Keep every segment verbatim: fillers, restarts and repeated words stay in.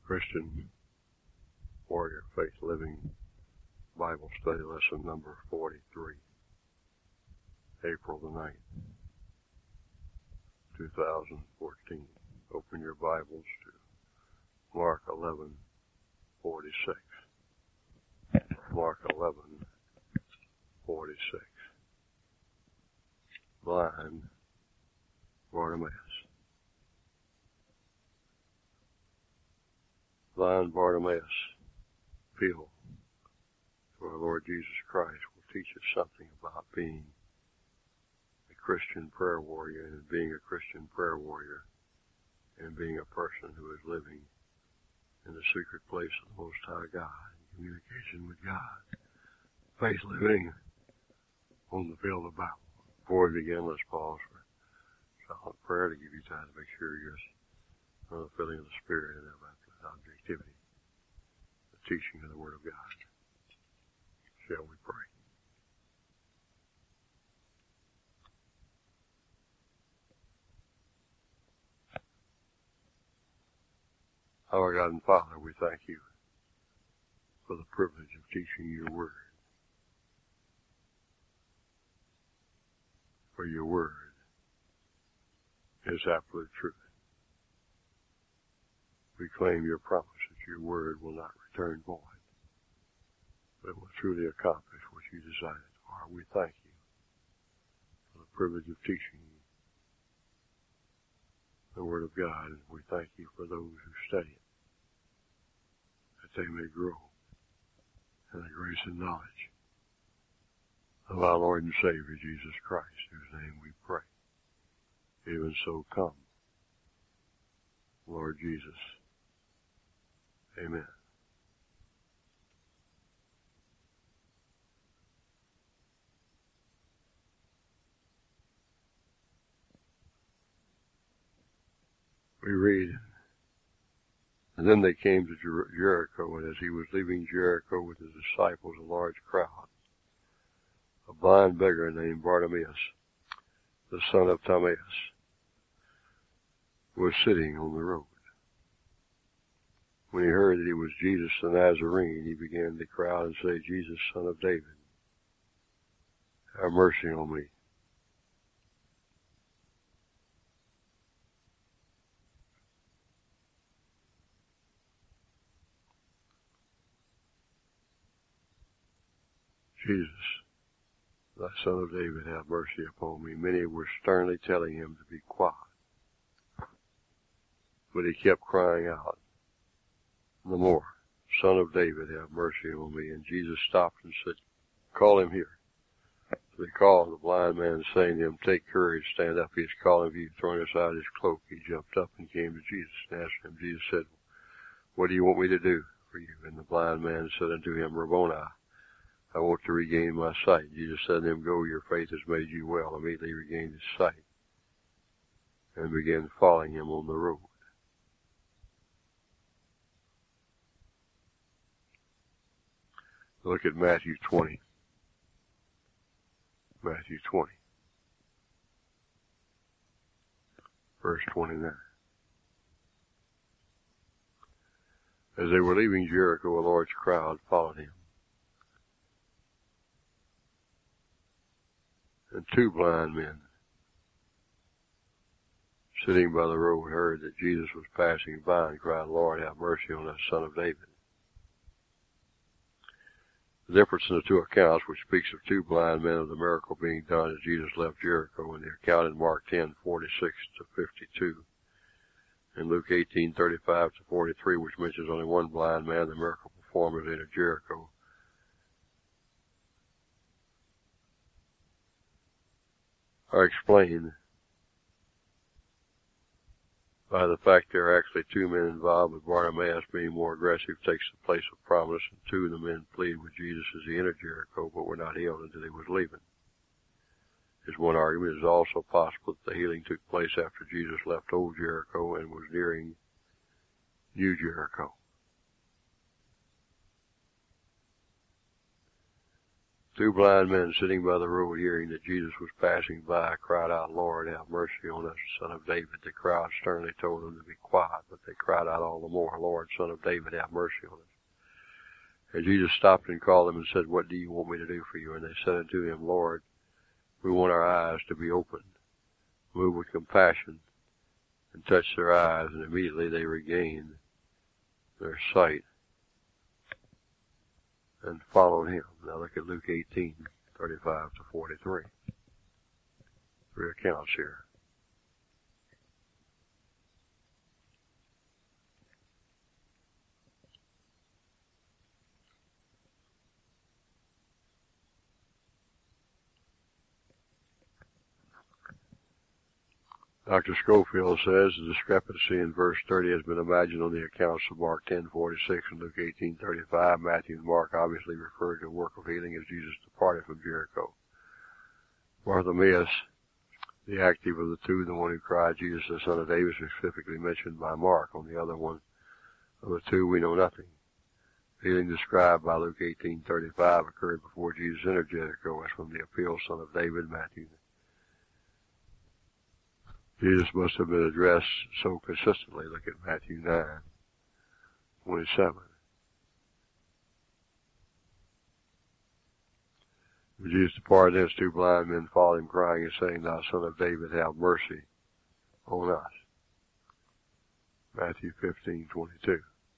Christian Warrior Faith Living Bible Study Lesson number forty-three, April the ninth, two thousand fourteen. Open your Bibles to Mark eleven forty-six. Mark eleven forty-six. Blind Bartimaeus. Blind Bartimaeus' appeal to our Lord Jesus Christ will teach us something about being a Christian prayer warrior, and being a Christian prayer warrior and being a person who is living in the secret place of the Most High God, in communication with God, faith living on the field of battle. Before we begin, let's pause for silent prayer to give you time to make sure you're under the filling of the Spirit and about the objectivity, the teaching of the Word of God. Shall we pray? Our God and Father, we thank you for the privilege of teaching your Word. For your Word is absolute truth. We claim your promise that your Word will not return void, but it will truly accomplish what you designed it for. We thank you for the privilege of teaching you the Word of God, and we thank you for those who study it, that they may grow in the grace and knowledge of our Lord and Savior, Jesus Christ, whose name we pray. Even so, come, Lord Jesus. Amen. We read, and then they came to Jer- Jericho, and as he was leaving Jericho with his disciples, a large crowd, a blind beggar named Bartimaeus, the son of Timaeus, was sitting on the road. When he heard that he was Jesus the Nazarene, he began to cry out and say, Jesus, son of David, have mercy on me. Jesus, thy son of David, have mercy upon me. Many were sternly telling him to be quiet, but he kept crying out the more, Son of David, have mercy on me. And Jesus stopped and said, call him here. So they called the blind man, saying to him, take courage, stand up, he is calling for you. Throwing aside his cloak, he jumped up and came to Jesus and asked him. Jesus said, what do you want me to do for you? And the blind man said unto him, Rabboni, I want to regain my sight. Jesus said to him, go, your faith has made you well. Immediately he regained his sight and began following him on the road. Look at Matthew twenty. Matthew twenty. Verse twenty-nine. As they were leaving Jericho, a large crowd followed him. And two blind men, sitting by the road, heard that Jesus was passing by and cried, Lord, have mercy on us, Son of David. The difference in the two accounts, which speaks of two blind men of the miracle being done as Jesus left Jericho, and the account in Mark ten forty-six to fifty-two, and Luke eighteen thirty-five to forty-three, which mentions only one blind man, the miracle performed at Jericho, are explained by the fact there are actually two men involved, with Bartimaeus being more aggressive, takes the place of promise, and two of the men plead with Jesus as he entered Jericho, but were not healed until he was leaving. As one argument, it is also possible that the healing took place after Jesus left Old Jericho and was nearing New Jericho. Two blind men sitting by the road, hearing that Jesus was passing by, cried out, Lord, have mercy on us, Son of David. The crowd sternly told them to be quiet, but they cried out all the more, Lord, Son of David, have mercy on us. And Jesus stopped and called them and said, what do you want me to do for you? And they said unto him, Lord, we want our eyes to be opened. Move with compassion and touch their eyes, and immediately they regained their sight and followed him. Now look at Luke eighteen, thirty-five to forty-three. Three accounts here. Doctor Scofield says the discrepancy in verse thirty has been imagined on the accounts of Mark ten forty-six and Luke eighteen thirty-five. Matthew and Mark obviously refer to a work of healing as Jesus departed from Jericho. Bartimaeus, the active of the two, the one who cried, Jesus, the Son of David, is specifically mentioned by Mark. On the other one of the two, we know nothing. The healing described by Luke eighteen thirty-five occurred before Jesus entered Jericho, as from the appeal, Son of David, Matthew. Jesus must have been addressed so consistently. Look at Matthew nine twenty-seven. When Jesus departed, thence two blind men followed him, crying and saying, Thou Son of David, have mercy on us. Matthew fifteen twenty-two.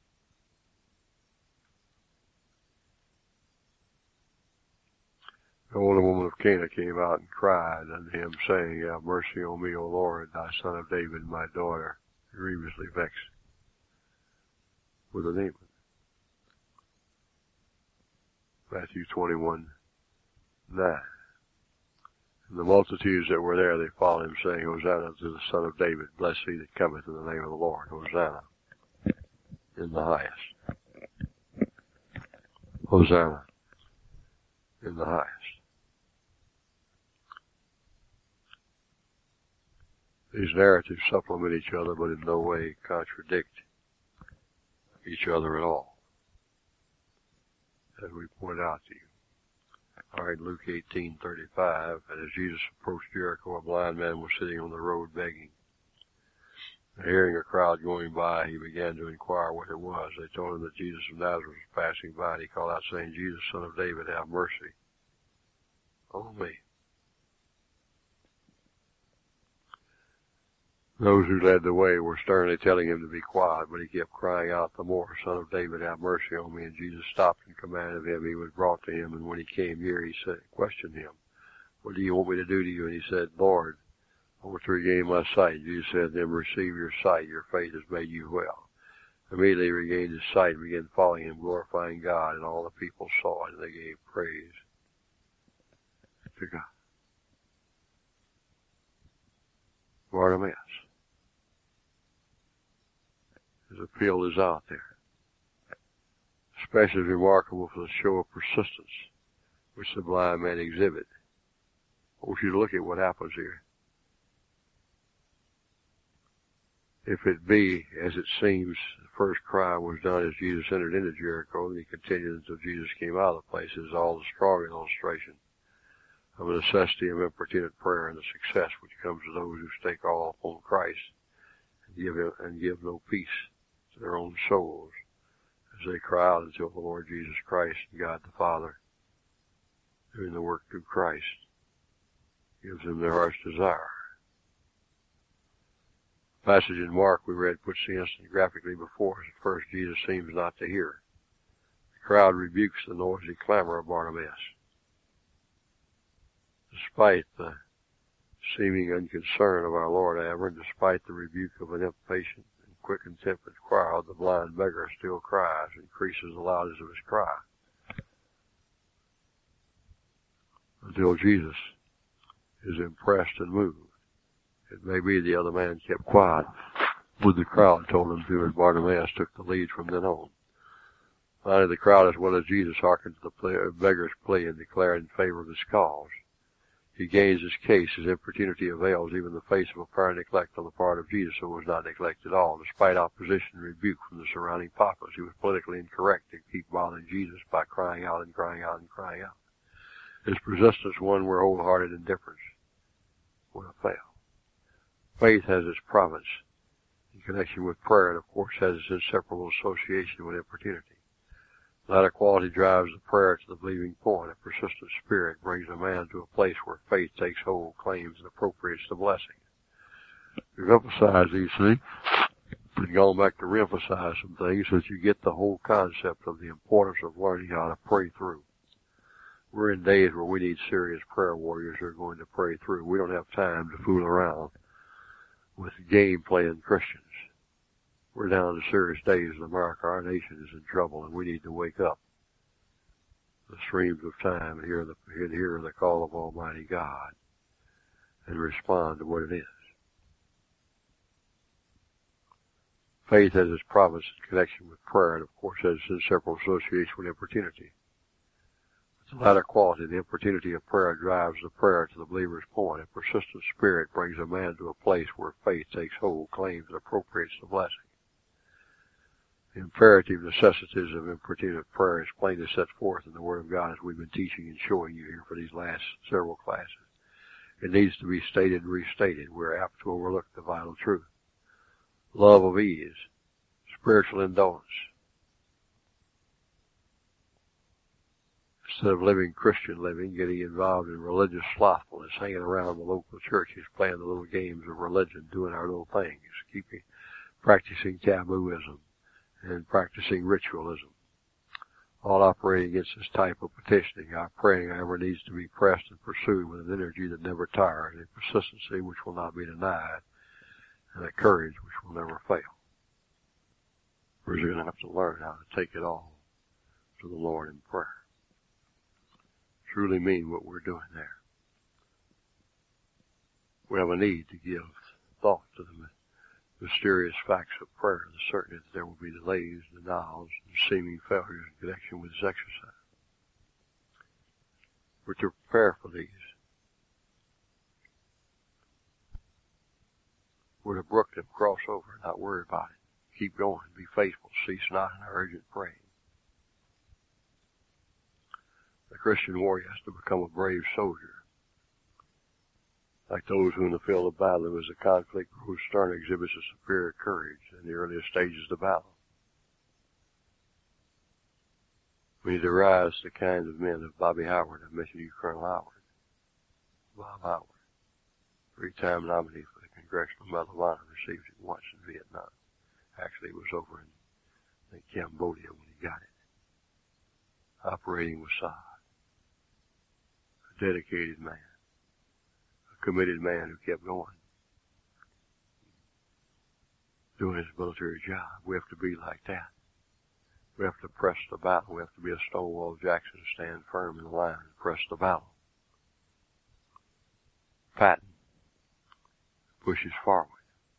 The older woman of Cana came out and cried unto him, saying, Have mercy on me, O Lord, thy Son of David, my daughter, grievously vexed with a demon. Matthew twenty-one nine. And the multitudes that were there, they followed him, saying, Hosanna to the Son of David, blessed he that cometh in the name of the Lord, Hosanna in the highest. Hosanna in the highest. These narratives supplement each other, but in no way contradict each other at all, as we point out to you. All right, Luke eighteen thirty-five. And as Jesus approached Jericho, a blind man was sitting on the road begging. And hearing a crowd going by, he began to inquire what it was. They told him that Jesus of Nazareth was passing by, and he called out, saying, Jesus, Son of David, have mercy on me. Those who led the way were sternly telling him to be quiet, but he kept crying out the more, Son of David, have mercy on me. And Jesus stopped and commanded him. He was brought to him, and when he came near, he said, questioned him, what do you want me to do to you? And he said, Lord, I want to regain my sight. Jesus said to him, receive your sight. Your faith has made you well. Immediately he regained his sight and began following him, glorifying God. And all the people saw it, and they gave praise to God. Bartimaeus. His appeal is out there. Especially remarkable for the show of persistence which the blind man exhibit. I want you to look at what happens here. If it be, as it seems, the first cry was done as Jesus entered into Jericho, and he continued until Jesus came out of the place, is all the stronger illustration of the necessity of importunate prayer and the success which comes to those who stake all upon Christ and give, and give no peace to their own souls as they cry out until the Lord Jesus Christ and God the Father, doing the work through Christ, gives them their heart's desire. The passage in Mark we read puts the incident graphically before us. At first, Jesus seems not to hear. The crowd rebukes the noisy clamor of Bartimaeus. Despite the seeming unconcern of our Lord, however, and despite the rebuke of an impatient and quick and tempered crowd, the blind beggar still cries, increases the loudness of his cry, until Jesus is impressed and moved. It may be the other man kept quiet, but the crowd told him to, and Bartimaeus took the lead from then on. Finally, the crowd, as well as Jesus, hearkened to the plea, beggar's plea and declared in favor of his cause. He gains his case. His importunity avails even in the face of apparent neglect on the part of Jesus, who was not neglected at all. Despite opposition and rebuke from the surrounding populace, he was politically incorrect to keep bothering Jesus by crying out and crying out and crying out. His persistence won where wholehearted indifference would have failed. Faith has its province in connection with prayer, and of course has its inseparable association with importunity. The latter quality drives the prayer to the believing point. A persistent spirit brings a man to a place where faith takes hold, claims, and appropriates the blessing. We've emphasized these things, and gone back to re-emphasize some things so that you get the whole concept of the importance of learning how to pray through. We're in days where we need serious prayer warriors who are going to pray through. We don't have time to fool around with game-playing Christians. We're down to serious days in America. Our nation is in trouble, and we need to wake up the streams of time and hear the, and hear the call of Almighty God and respond to what it is. Faith has its promise in connection with prayer, and of course has its inseparable association with importunity. The latter quality, the importunity of prayer, drives the prayer to the believer's point. A persistent spirit brings a man to a place where faith takes hold, claims, and appropriates the blessing. The imperative necessities of importunate prayer is plainly set forth in the Word of God as we've been teaching and showing you here for these last several classes. It needs to be stated and restated. We're apt to overlook the vital truth. Love of ease, spiritual indolence. Instead of living Christian living, getting involved in religious slothfulness, hanging around the local churches, playing the little games of religion, doing our little things, keeping, practicing tabooism, and practicing ritualism, all operating against this type of petitioning. Our praying, however, needs to be pressed and pursued with an energy that never tires, a persistency which will not be denied, and a courage which will never fail. We're going to have to learn how to take it all to the Lord in prayer. Truly mean what we're doing there. We have a need to give thought to the mysterious facts of prayer, the certainty that there will be delays, denials, and seeming failures in connection with this exercise. We're to prepare for these. We're to brook them, cross over, not worry about it. Keep going, be faithful, cease not in our urgent praying. The Christian warrior has to become a brave soldier. Like those who in the field of battle, as the conflict grows stern, exhibits a superior courage in the earliest stages of the battle. We need to rise to the kinds of men of Bobby Howard. I mentioned you, Colonel Howard. Bob Howard, three-time nominee for the Congressional Medal of Honor, received it once in Vietnam. Actually, it was over in I think, Cambodia when he got it. Operating with Saad. A dedicated man. A committed man who kept going. Doing his military job. We have to be like that. We have to press the battle. We have to be a Stonewall Jackson, stand firm in the line and press the battle. Patton pushes forward.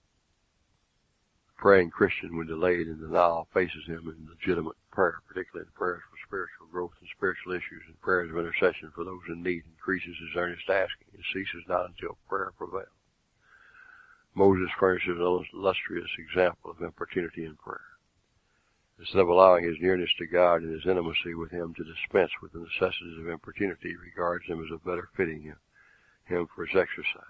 Praying Christian, when delayed in denial, faces him in legitimate prayer, particularly in prayers for spiritual growth and spiritual issues, and prayers of intercession for those in need, increases his earnest asking and ceases not until prayer prevails. Moses furnishes an illustrious example of importunity in prayer. Instead of allowing his nearness to God and his intimacy with him to dispense with the necessities of importunity, he regards them as a better fitting him, him for his exercise.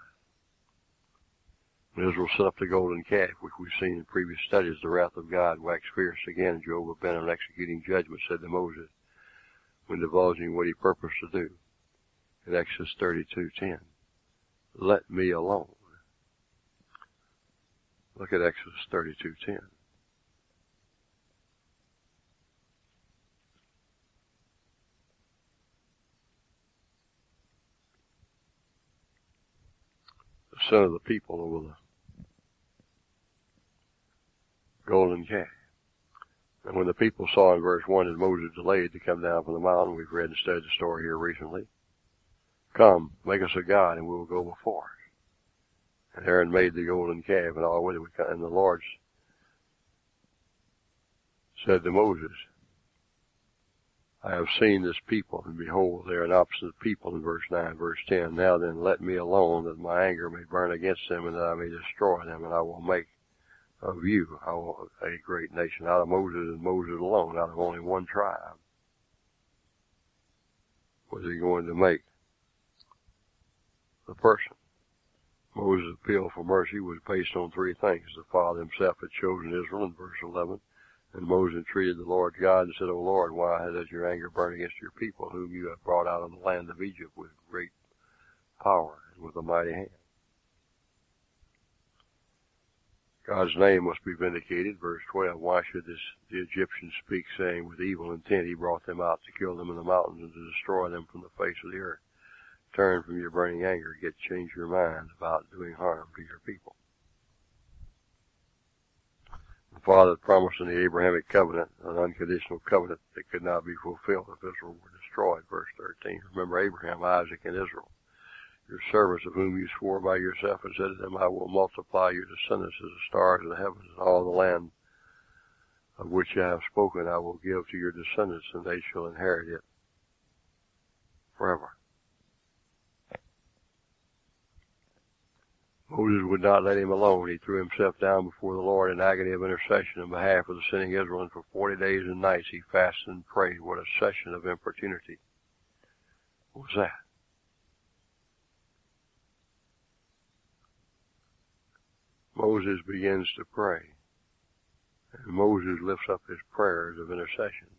When Israel set up the golden calf, which we've seen in previous studies, the wrath of God waxed fierce again, and Jehovah bent on executing judgment, said to Moses, when divulging what he purposed to do, in Exodus thirty-two ten, let me alone. Look at Exodus thirty-two ten. The son of the people over the golden calf. And when the people saw in verse one that Moses delayed to come down from the mountain, we've read and studied the story here recently. Come, make us a god, and we will go before us. And Aaron made the golden calf, and all with it would come. And the Lord said to Moses, I have seen this people, and behold, they are an obstinate people in verse nine, verse ten. Now then, let me alone, that my anger may burn against them, and that I may destroy them, and I will make of you a great nation, out of Moses and Moses alone, out of only one tribe. Was he going to make the person? Moses' appeal for mercy was based on three things. The Father himself had chosen Israel in verse eleven, and Moses entreated the Lord God and said, O Lord, why does your anger burn against your people, whom you have brought out of the land of Egypt with great power and with a mighty hand? God's name must be vindicated. Verse twelve, why should this, the Egyptians speak, saying, with evil intent he brought them out to kill them in the mountains and to destroy them from the face of the earth? Turn from your burning anger, get change your mind about doing harm to your people. The Father promised in the Abrahamic covenant an unconditional covenant that could not be fulfilled if Israel were destroyed. Verse thirteen, remember Abraham, Isaac, and Israel, your servants, of whom you swore by yourself and said to them, I will multiply your descendants as the stars of the heavens, and all the land of which I have spoken I will give to your descendants, and they shall inherit it forever. Moses would not let him alone. He threw himself down before the Lord in agony of intercession on behalf of the sinning Israel, and for forty days and nights he fasted and prayed. What a session of importunity was that? Moses begins to pray, and Moses lifts up his prayers of intercession.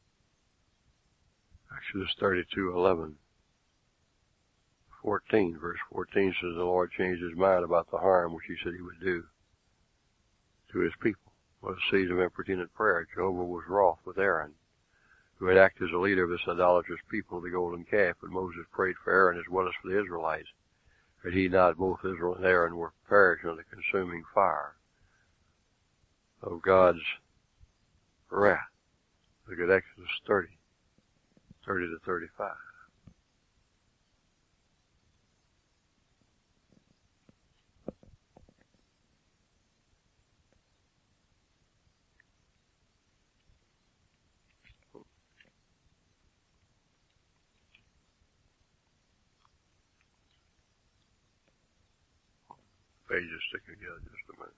Exodus thirty-two eleven. fourteen, verse fourteen says the Lord changed his mind about the harm which he said he would do to his people. What a season of importunate prayer. Jehovah was wroth with Aaron, who had acted as a leader of this idolatrous people of the golden calf, but Moses prayed for Aaron as well as for the Israelites, that he not both Israel and Aaron were perishing in the consuming fire of God's wrath. Look at Exodus thirty, thirty to thirty-five. Pages sticking together just a minute.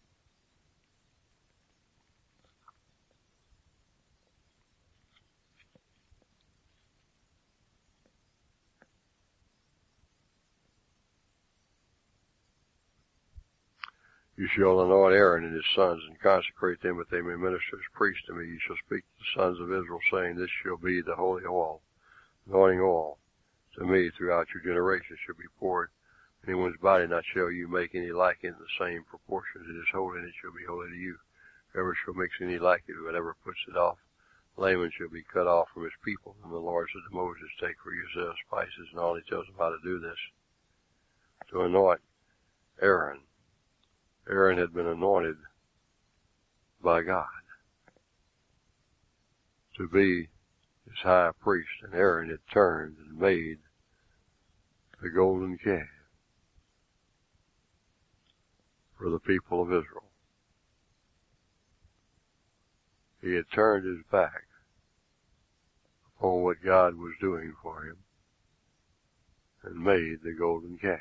You shall anoint Aaron and his sons and consecrate them that they may minister as priests to me. You shall speak to the sons of Israel, saying, this shall be the holy oil, anointing oil to me throughout your generations shall be poured. Anyone's body not shall you make any like it in the same proportions. It is holy, and it shall be holy to you. Whoever shall mix any like it, whoever puts it off, layman shall be cut off from his people. And the Lord said to Moses, take for yourselves spices, and all he tells them how to do this, to anoint Aaron. Aaron had been anointed by God to be his high priest, and Aaron had turned and made the golden calf for the people of Israel. He had turned his back upon what God was doing for him and made the golden calf.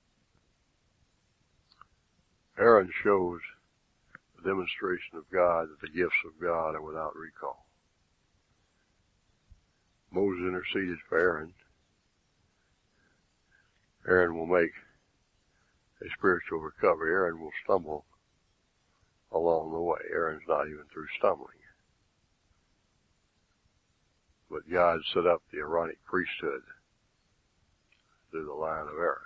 Aaron shows the demonstration of God that the gifts of God are without recall. Moses interceded for Aaron. Aaron will make a spiritual recovery. Aaron will stumble along the way. Aaron's not even through stumbling. But God set up the Aaronic priesthood through the line of Aaron.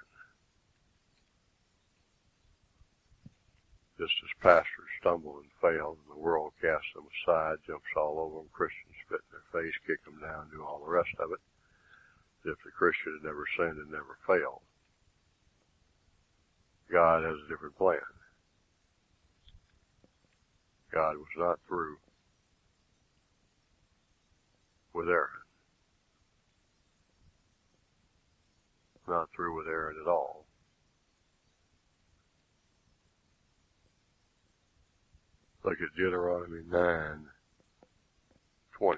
Just as pastors stumble and fail, and the world casts them aside, jumps all over them, Christians spit in their face, kick them down, do all the rest of it, as if the Christian had never sinned and never failed. God has a different plan. God was not through with Aaron. Not through with Aaron at all. Look at Deuteronomy nine twenty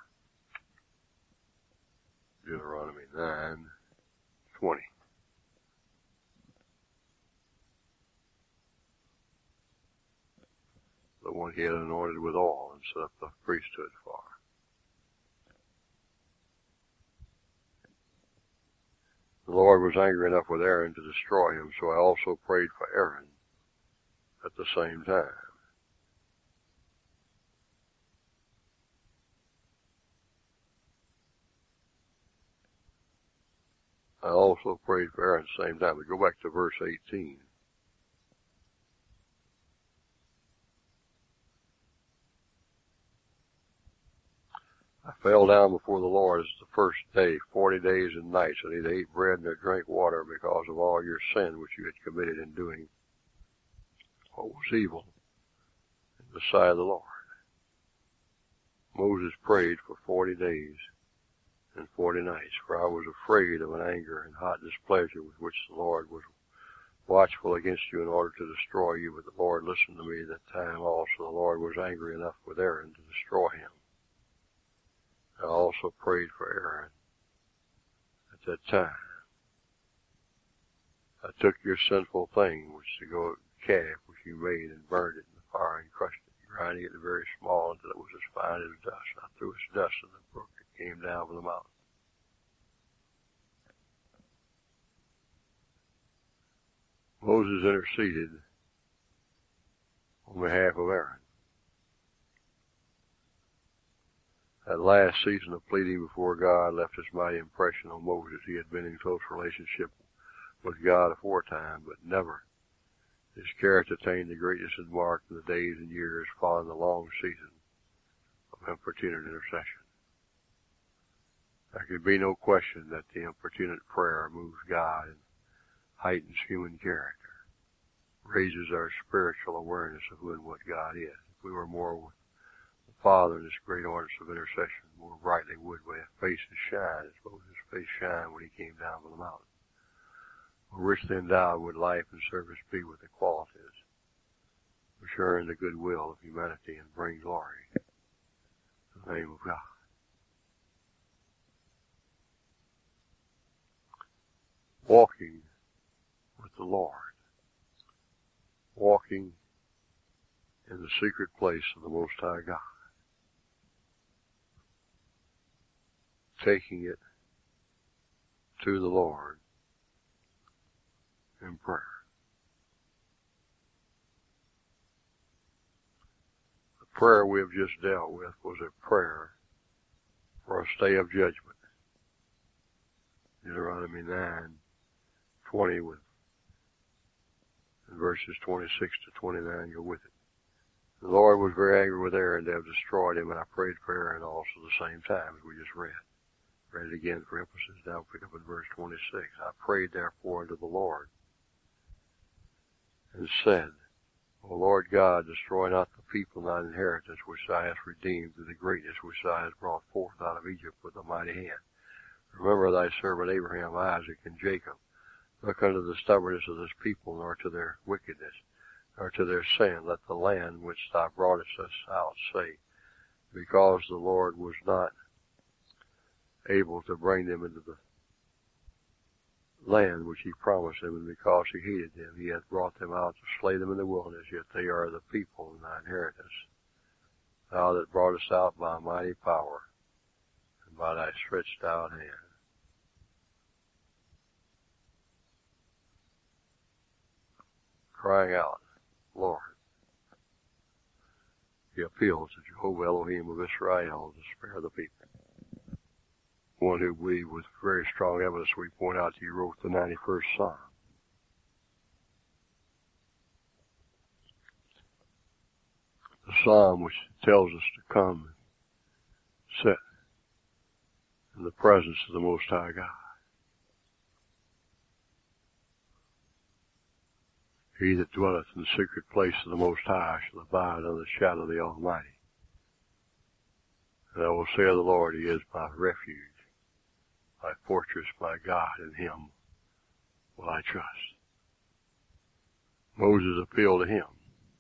now. Deuteronomy nine twenty. The one he had anointed with oil and set up the priesthood for. The Lord was angry enough with Aaron to destroy him, so I also prayed for Aaron at the same time. I also prayed for Aaron at the same time. But go back to verse eighteen. I fell down before the Lord as the first day, forty days and nights. I neither ate bread nor drank water because of all your sin which you had committed in doing what was evil in the sight of the Lord. Moses prayed for forty days and forty nights, for I was afraid of an anger and hot displeasure with which the Lord was watchful against you in order to destroy you. But the Lord listened to me at that time also. The Lord was angry enough with Aaron to destroy him. I also prayed for Aaron at that time. I took your sinful thing, which is the goat calf, which you made, and burned it in the fire and crushed it, grinding it very small until it was as fine as dust. And I threw its dust in the brook that came down from the mountain. Moses interceded on behalf of Aaron. That last season of pleading before God left his mighty impression on Moses. He had been in close relationship with God aforetime, but never his character attained the greatness it marked in the days and years following the long season of importunate intercession. There could be no question that the importunate prayer moves God and heightens human character, raises our spiritual awareness of who and what God is. If we were more with the Father in this great ordinance of intercession, more brightly would our faces shine, as Moses' face shined when he came down from the mountain. More richly endowed would life and service be with the qualities which earn the goodwill of humanity and bring glory to the name of God. Walking with the Lord. Walking in the secret place of the Most High God. Taking it to the Lord in prayer. The prayer we have just dealt with was a prayer for a stay of judgment. Deuteronomy nine twenty with and verses twenty-six to twenty-nine go with it. The Lord was very angry with Aaron to have destroyed him, and I prayed for Aaron also the same time as we just read. Read it again for emphasis. Now pick up at verse twenty-six. I prayed therefore unto the Lord and said, O Lord God, destroy not the people and thine inheritance which thou hast redeemed through the greatness which thou hast brought forth out of Egypt with a mighty hand. Remember thy servant Abraham, Isaac, and Jacob. Look unto the stubbornness of this people, nor to their wickedness, nor to their sin. Let the land which thou broughtest us out say, because the Lord was not able to bring them into the land which he promised them, and because he hated them, he hath brought them out to slay them in the wilderness, yet they are the people in thy inheritance. Thou that broughtest out by mighty power, and by thy stretched out hand. Crying out, Lord. He appeals to Jehovah Elohim of Israel to spare the people. One who believed with very strong evidence, we point out he wrote the ninety-first Psalm. The Psalm which tells us to come and sit in the presence of the Most High God. He that dwelleth in the secret place of the Most High shall abide under the shadow of the Almighty. And I will say of the Lord, He is my refuge, my fortress, my God, in Him will I trust. Moses appealed to Him.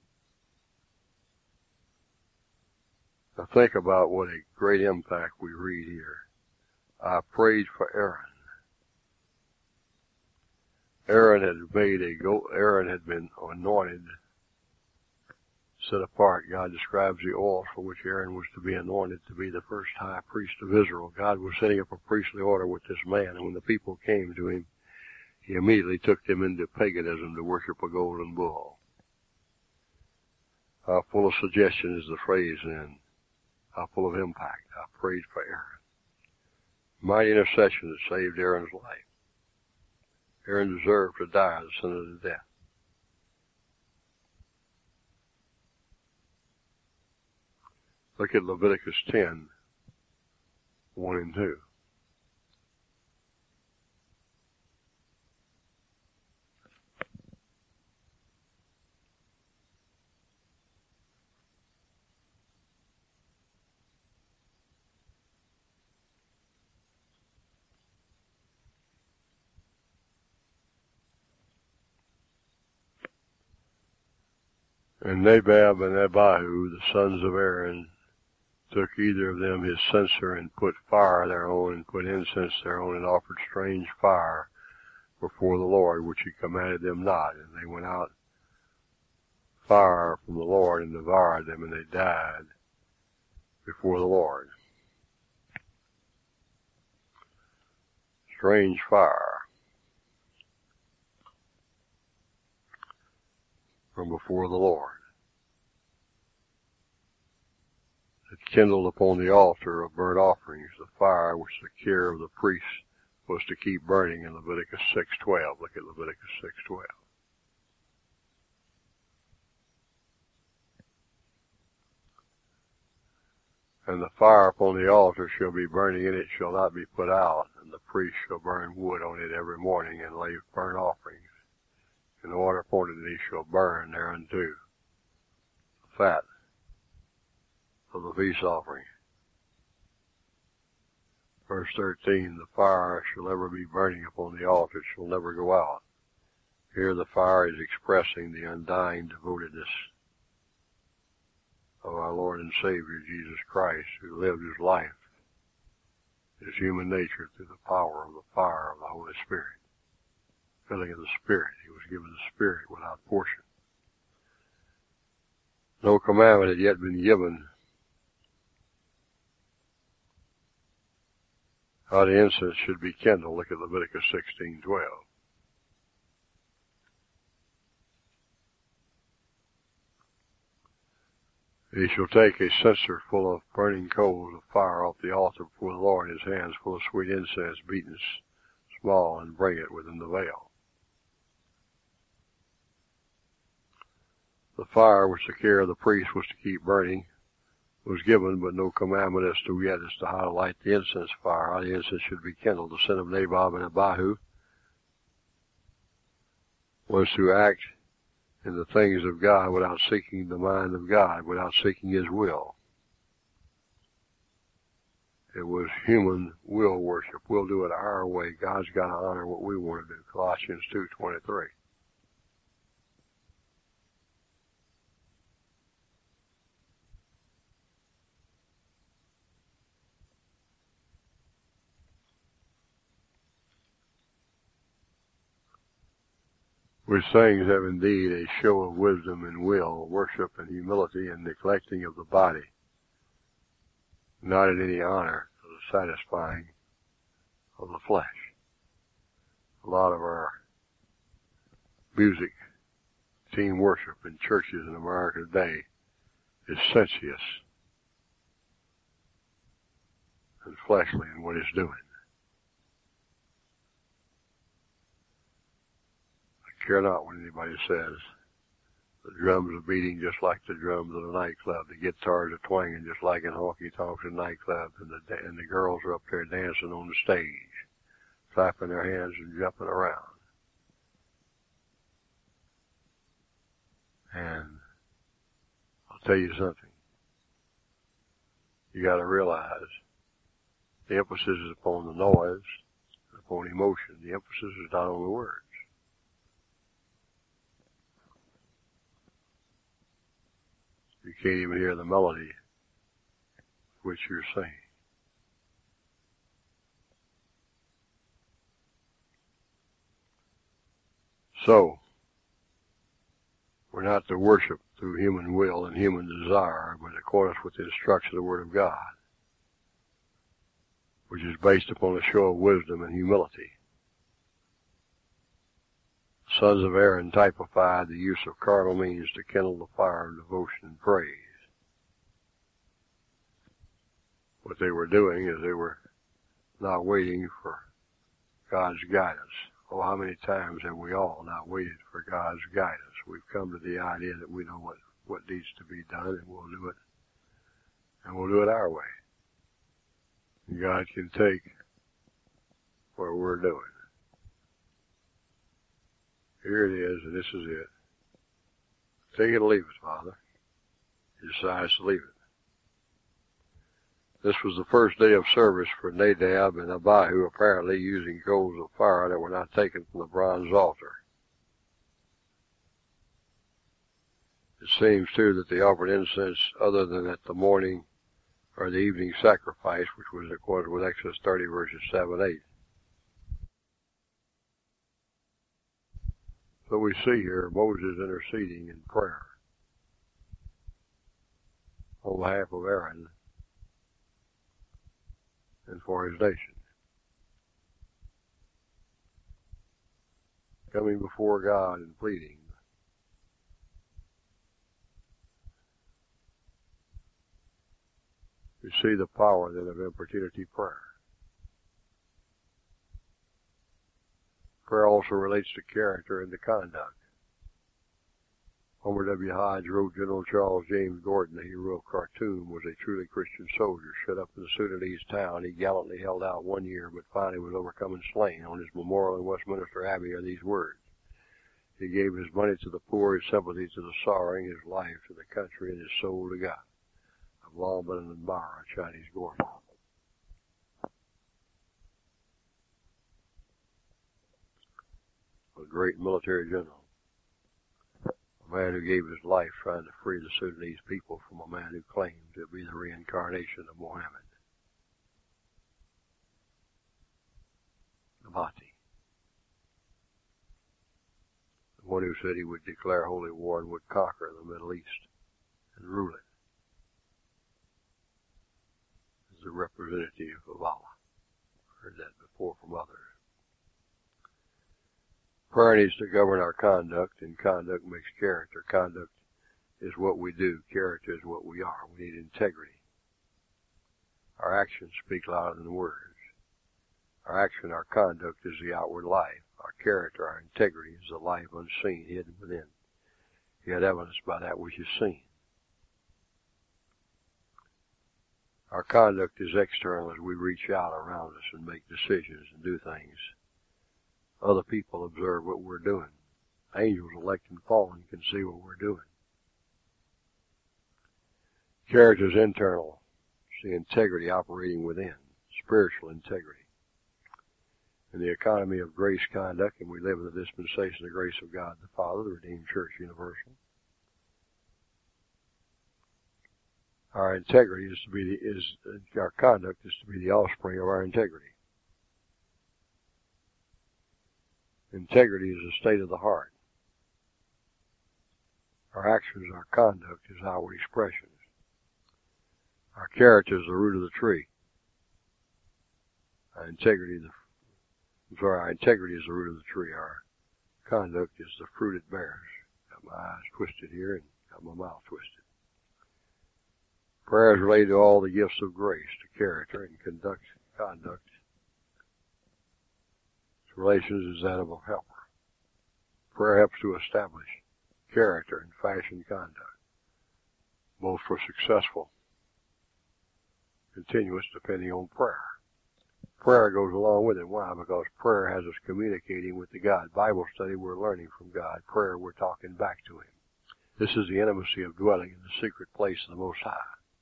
Now think about what a great impact we read here. I prayed for Aaron. Aaron had made a go, Aaron had been anointed, set apart. God describes the oil for which Aaron was to be anointed to be the first high priest of Israel. God was setting up a priestly order with this man, and when the people came to him, he immediately took them into paganism to worship a golden bull. How full of suggestion is the phrase then? How full of impact? How prayed for Aaron. Mighty intercession that saved Aaron's life. Aaron deserved to die the sin of the death. Look at Leviticus ten, one and two. And Nadab and Abihu, the sons of Aaron, took either of them his censer and put fire thereon and put incense thereon and offered strange fire before the Lord, which he commanded them not. And they went out fire from the Lord and devoured them, and they died before the Lord. Strange fire from before the Lord. It kindled upon the altar of burnt offerings the fire which the care of the priest was to keep burning in Leviticus six twelve. Look at Leviticus six twelve. And the fire upon the altar shall be burning, and it shall not be put out, and the priest shall burn wood on it every morning, and lay burnt offerings. And the water upon it, and he shall burn thereunto the fat of the peace offering. Verse thirteen, the fire shall ever be burning upon the altar, it shall never go out. Here the fire is expressing the undying devotedness of our Lord and Savior Jesus Christ, who lived his life, his human nature, through the power of the fire of the Holy Spirit. Filling of the Spirit. He was given the Spirit without portion. No commandment had yet been given how the incense should be kindled. Look at Leviticus sixteen twelve. He shall take a censer full of burning coals of fire off the altar before the Lord, his hands full of sweet incense, beaten small, and bring it within the veil. The fire which the care of the priest was to keep burning was given, but no commandment as to yet as to how to light the incense fire, how the incense should be kindled. The sin of Nadab and Abihu was to act in the things of God without seeking the mind of God, without seeking his will. It was human will worship. We'll do it our way. God's got to honor what we want to do. Colossians two twenty-three. Which things have indeed a show of wisdom and will, worship and humility and neglecting of the body, not in any honor of the satisfying of the flesh. A lot of our music, team worship in churches in America today is sensuous and fleshly in what it's doing. Care not what anybody says. The drums are beating just like the drums of a nightclub. The guitars are twanging just like in honky-tonks and nightclubs. And the, and the girls are up there dancing on the stage, clapping their hands and jumping around. And I'll tell you something. You got to realize the emphasis is upon the noise, upon emotion. The emphasis is not on the words. You can't even hear the melody which you're singing. So, we're not to worship through human will and human desire, but in accordance with the instruction of the Word of God, which is based upon a show of wisdom and humility. sons of Aaron typified the use of carnal means to kindle the fire of devotion and praise. What they were doing is they were not waiting for God's guidance. Oh, how many times have we all not waited for God's guidance? We've come to the idea that we know what, what needs to be done, and we'll do it, and we'll do it our way. And God can take what we're doing. Here it is, and this is it. Take it or leave it, Father. He decides to leave it. This was the first day of service for Nadab and Abihu, apparently using coals of fire that were not taken from the bronze altar. It seems, too, that they offered incense other than at the morning or the evening sacrifice, which was according with Exodus thirty, verses seven, eight. So we see here Moses interceding in prayer on behalf of Aaron and for his nation. Coming before God and pleading. You see the power then of importunity prayer. Prayer also relates to character and to conduct. Homer W. Hodge wrote General Charles James Gordon, the hero of Khartoum, was a truly Christian soldier. Shut up in the Sudanese town, he gallantly held out one year, but finally was overcome and slain. On his memorial in Westminster Abbey are these words. He gave his money to the poor, his sympathy to the sorrowing, his life to the country, and his soul to God. I've long been an admirer of Chinese Gordon. A great military general. A man who gave his life trying to free the Sudanese people from a man who claimed to be the reincarnation of Mohammed. The Mahdi. The one who said he would declare holy war and would conquer the Middle East and rule it. As the representative of Allah. I've heard that before from others. Prayer needs to govern our conduct, and conduct makes character. Conduct is what we do. Character is what we are. We need integrity. Our actions speak louder than words. Our action, our conduct is the outward life. Our character, our integrity is the life unseen, hidden within. Yet evidenced by that which is seen. Our conduct is external as we reach out around us and make decisions and do things. Other people observe what we're doing. Angels, elect and fallen, can see what we're doing. Character is internal. It's the integrity operating within. Spiritual integrity. In the economy of grace conduct, and we live in the dispensation of the grace of God the Father, the Redeemed Church Universal. Our integrity is to be the, is our conduct is to be the offspring of our integrity. Integrity is a state of the heart. Our actions, our conduct is outward expressions. Our character is the root of the tree. Our integrity, the, I'm sorry, our integrity is the root of the tree. Our conduct is the fruit it bears. Got my eyes twisted here and got my mouth twisted. Prayer is related to all the gifts of grace, to character and conduct, conduct. Relations is that of a helper. Prayer helps to establish character and fashion conduct, both for successful, continuous, depending on prayer. Prayer goes along with it. Why? Because prayer has us communicating with the God. Bible study, we're learning from God. Prayer, we're talking back to Him. This is the intimacy of dwelling in the secret place of the Most High.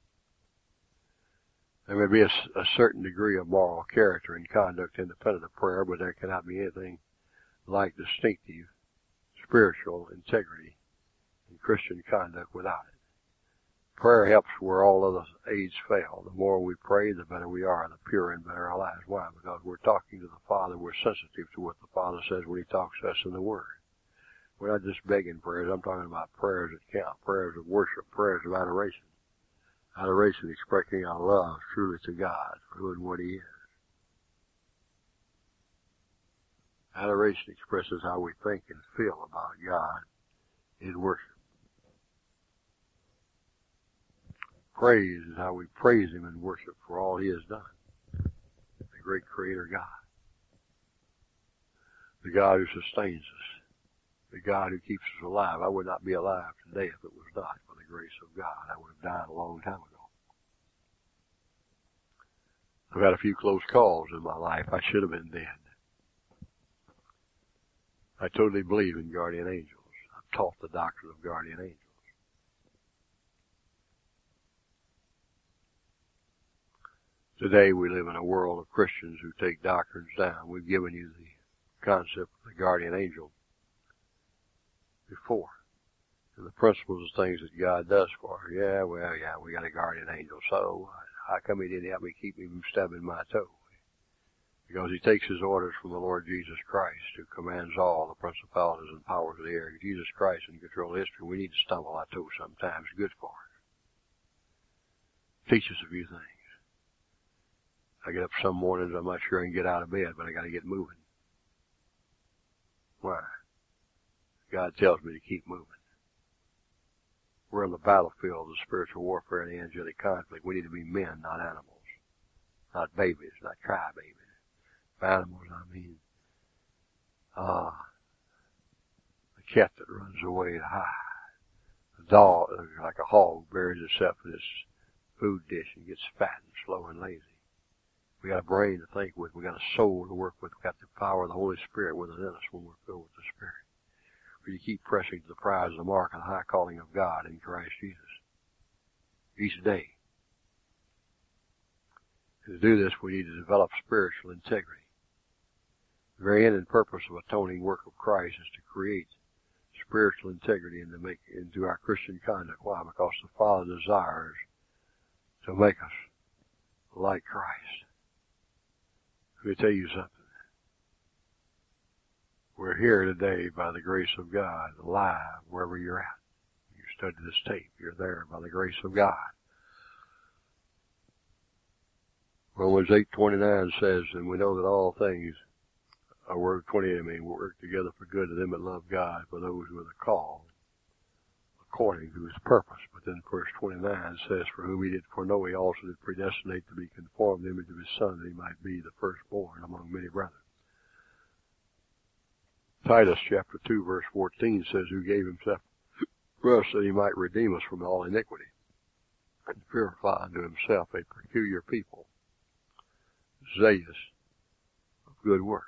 There may be a, a certain degree of moral character and conduct independent of prayer, but there cannot be anything like distinctive spiritual integrity and Christian conduct without it. Prayer helps where all other aids fail. The more we pray, the better we are, the purer and better our lives. Why? Because we're talking to the Father. We're sensitive to what the Father says when He talks to us in the Word. We're not just begging prayers. I'm talking about prayers that count, prayers of worship, prayers of adoration. Adoration expressing our love truly to God for who and what He is. Adoration expresses how we think and feel about God in worship. Praise is how we praise Him in worship for all He has done. The great Creator God. The God who sustains us. The God who keeps us alive. I would not be alive today if it was not for the grace of God. I would have died a long time ago. I've had a few close calls in my life. I should have been dead. I totally believe in guardian angels. I've taught the doctrine of guardian angels. Today we live in a world of Christians who take doctrines down. We've given you the concept of the guardian angel before. And the principles of things that God does for us. Yeah, well, yeah, we got a guardian angel. So how come He didn't help me keep me from stubbing my toe? Because He takes His orders from the Lord Jesus Christ, who commands all the principalities and powers of the air. Jesus Christ in control of history. We need to stumble our toe sometimes. Good for us. Teach us a few things. I get up some mornings, I'm not sure I can get out of bed, but I got to get moving. Why? God tells me to keep moving. We're on the battlefield of spiritual warfare and the angelic conflict. We need to be men, not animals. Not babies, not cry babies. By animals, I mean, ah, uh, the cat that runs away to hide. The dog, like a hog, buries itself in its food dish and gets fat and slow and lazy. We got a brain to think with. We got a soul to work with. We got the power of the Holy Spirit within us when we're filled with the Spirit. We keep pressing to the prize of the mark of the high calling of God in Christ Jesus. Each day. And to do this, we need to develop spiritual integrity. The very end and purpose of atoning work of Christ is to create spiritual integrity and to make into our Christian conduct. Why? Because the Father desires to make us like Christ. Let me tell you something. We're here today by the grace of God, alive wherever you're at. You study this tape, you're there by the grace of God. Romans eight twenty-nine says, and we know that all things, our word twenty-eight, I mean, work together for good to them that love God, for those who are the called, according to His purpose. But then verse twenty-nine says, for whom He did foreknow, He also did predestinate to be conformed to the image of His Son, that He might be the firstborn among many brethren. Titus chapter two verse fourteen says, who gave Himself for us that He might redeem us from all iniquity, and purify unto Himself a peculiar people, zealous of good works.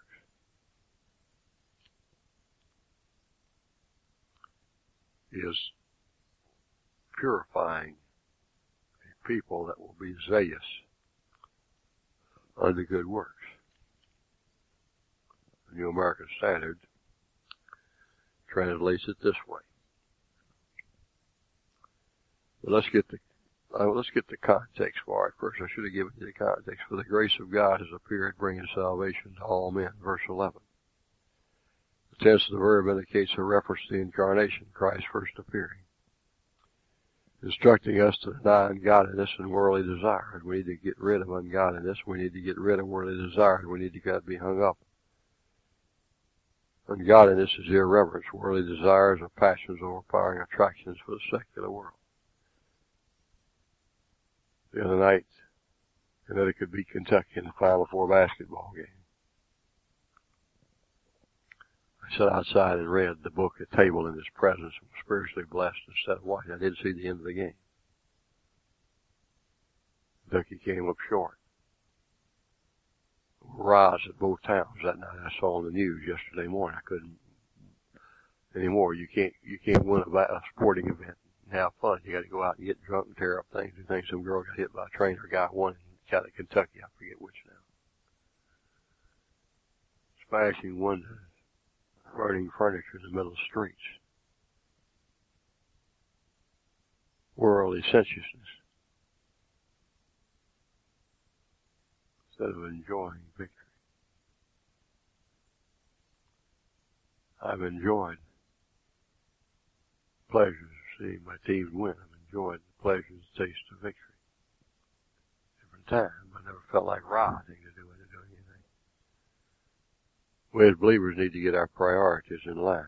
He is purifying a people that will be zealous unto good works. The New American Standard translates it this way. But let's get the uh, let's get the context for it. First, I should have given you the context. For the grace of God has appeared, bringing salvation to all men. Verse eleven. The tense of the verb indicates a reference to the incarnation, Christ first appearing, instructing us to deny ungodliness and worldly desires. We need to get rid of ungodliness. We need to get rid of worldly desires. We need to God be hung up. Ungodliness is irreverence. Worldly desires are passions, overpowering attractions for the secular world. The other night, Connecticut beat Kentucky in the Final Four basketball game. I sat outside and read the book at table in His presence and was spiritually blessed instead of watching. I didn't see the end of the game. Kentucky came up short. Riots at both towns that night. I saw on the news yesterday morning. I couldn't anymore. You can't you can't win a, a sporting event and have fun. You got to go out and get drunk and tear up things. You think some girl got hit by a train or a guy won in Kentucky. I forget which now. Smashing windows, burning furniture in the middle of the streets. Worldly sensuousness. Instead of enjoying victory. I've enjoyed pleasures of seeing my team win. I've enjoyed the pleasures and taste of victory. Different time, I never felt like rioting to do it, to do anything. We as believers need to get our priorities in line.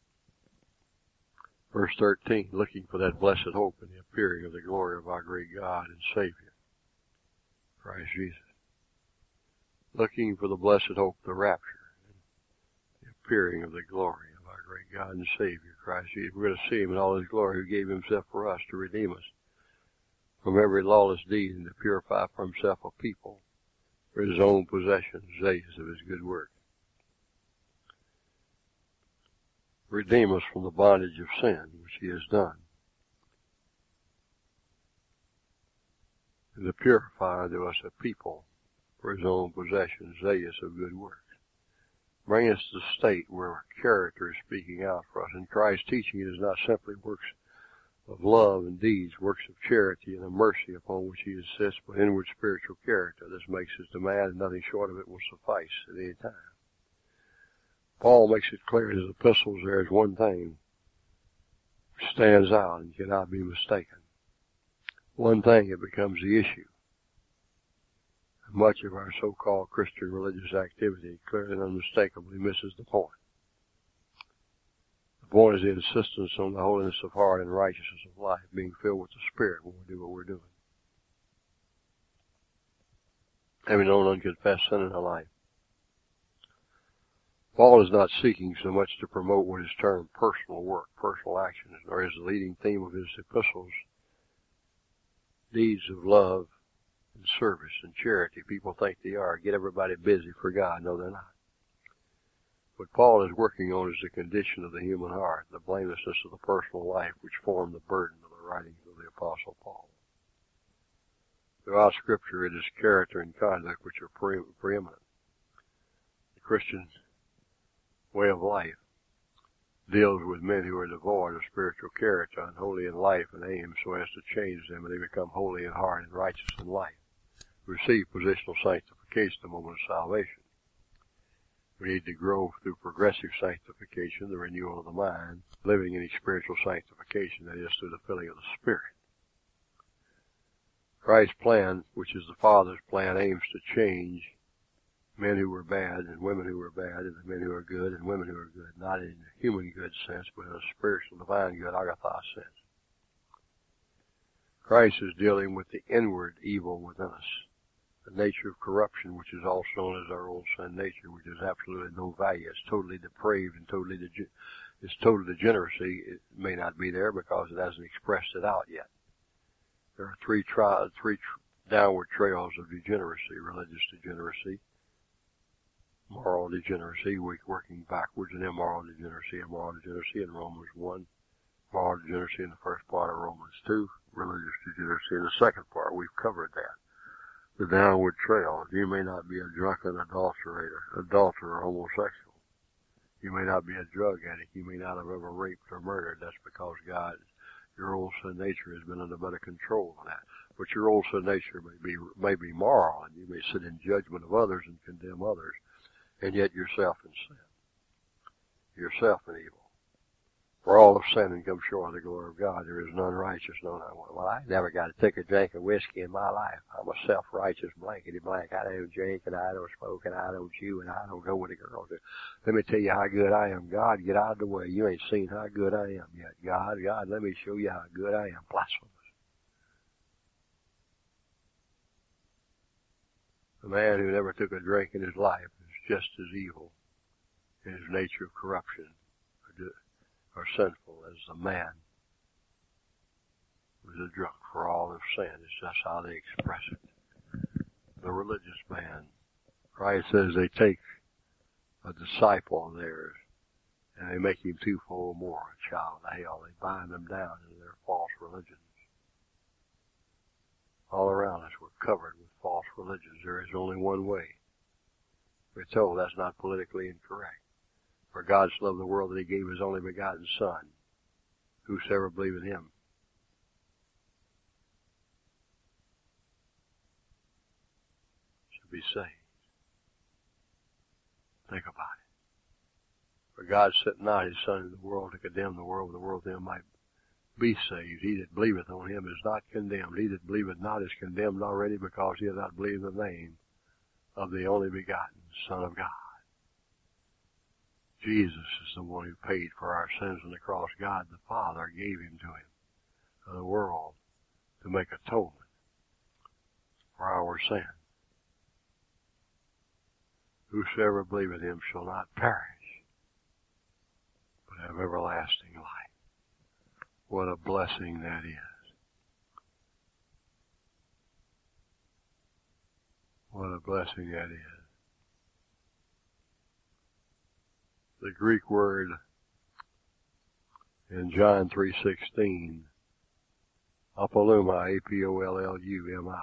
Verse thirteen, looking for that blessed hope and the appearing of the glory of our great God and Savior, Christ Jesus. Looking for the blessed hope, the rapture, and the appearing of the glory of our great God and Savior, Christ Jesus. We're going to see Him in all His glory, who gave Himself for us to redeem us from every lawless deed and to purify for Himself a people for His own possession, zealous of His good work. Redeem us from the bondage of sin, which He has done, and to purify unto us a people for His own possession, zealous of good works. Bring us to the state where our character is speaking out for us. In Christ's teaching, it is not simply works of love and deeds, works of charity and of mercy upon which He insists, but inward spiritual character. This makes His demand, and nothing short of it will suffice at any time. Paul makes it clear in his epistles there is one thing which stands out and cannot be mistaken. One thing that becomes the issue. Much of our so-called Christian religious activity clearly and unmistakably misses the point. The point is the insistence on the holiness of heart and righteousness of life, being filled with the Spirit when we do what we're doing. Having known unconfessed sin in our life. Paul is not seeking so much to promote what is termed personal work, personal actions, nor is the leading theme of his epistles deeds of love and service and charity. People think they are. Get everybody busy for God. No, they're not. What Paul is working on is the condition of the human heart, the blamelessness of the personal life, which form the burden of the writings of the Apostle Paul. Throughout Scripture, it is character and conduct which are pre- preeminent. The Christian way of life deals with men who are devoid of spiritual character, unholy in life and aim so as to change them, and they become holy in heart and righteous in life. Receive positional sanctification the moment of salvation. We need to grow through progressive sanctification, the renewal of the mind, living in spiritual sanctification, that is, through the filling of the Spirit. Christ's plan, which is the Father's plan, aims to change men who were bad and women who were bad, and men who are good and women who are good, not in a human good sense, but in a spiritual, divine good, agathos sense. Christ is dealing with the inward evil within us, the nature of corruption, which is also known as our old sin nature, which has absolutely no value. It's totally depraved and totally dege- it's total degeneracy. It may not be there because it hasn't expressed it out yet. There are three tri- three tr- downward trails of degeneracy: religious degeneracy, moral degeneracy, working backwards, and immoral degeneracy. Immoral degeneracy in Romans one, moral degeneracy in the first part of Romans two, religious degeneracy in the second part. We've covered that. The downward trail. You may not be a drunken adulterator, adulterer, or homosexual. You may not be a drug addict. You may not have ever raped or murdered. That's because God, your old sin nature has been under better control than that. But your old sin nature may be, may be moral, and you may sit in judgment of others and condemn others, and yet yourself in sin. Yourself in evil. For all have sinned and come short of the glory of God. There is none righteous, no, not one. Well, I never got to take a drink of whiskey in my life. I'm a self-righteous blankety blank. I don't drink, and I don't smoke, and I don't chew, and I don't go with the girls. Let me tell you how good I am. God, get out of the way. You ain't seen how good I am yet. God, God, let me show you how good I am. Blasphemous. The man who never took a drink in his life is just as evil in his nature of corruption or sinful as the man who's a drunk, for all have sinned. It's just how they express it. The religious man, Christ says they take a disciple of theirs and they make him twofold more a child of hell. They bind them down into their false religions. All around us we're covered with false religions. There is only one way. We're told that's not politically incorrect. For God so loved the world that he gave his only begotten Son. Whosoever believe in him shall be saved. Think about it. For God sent not his Son into the world to condemn the world, the world then might be saved. He that believeth on him is not condemned. He that believeth not is condemned already, because he hath not believed the name of the only begotten Son of God. Jesus is the one who paid for our sins on the cross. God the Father gave him to him, to the world, to make atonement for our sin. Whosoever believeth him shall not perish, but have everlasting life. What a blessing that is. What a blessing that is. The Greek word in John three sixteen, apoluma, A P O L L U M I,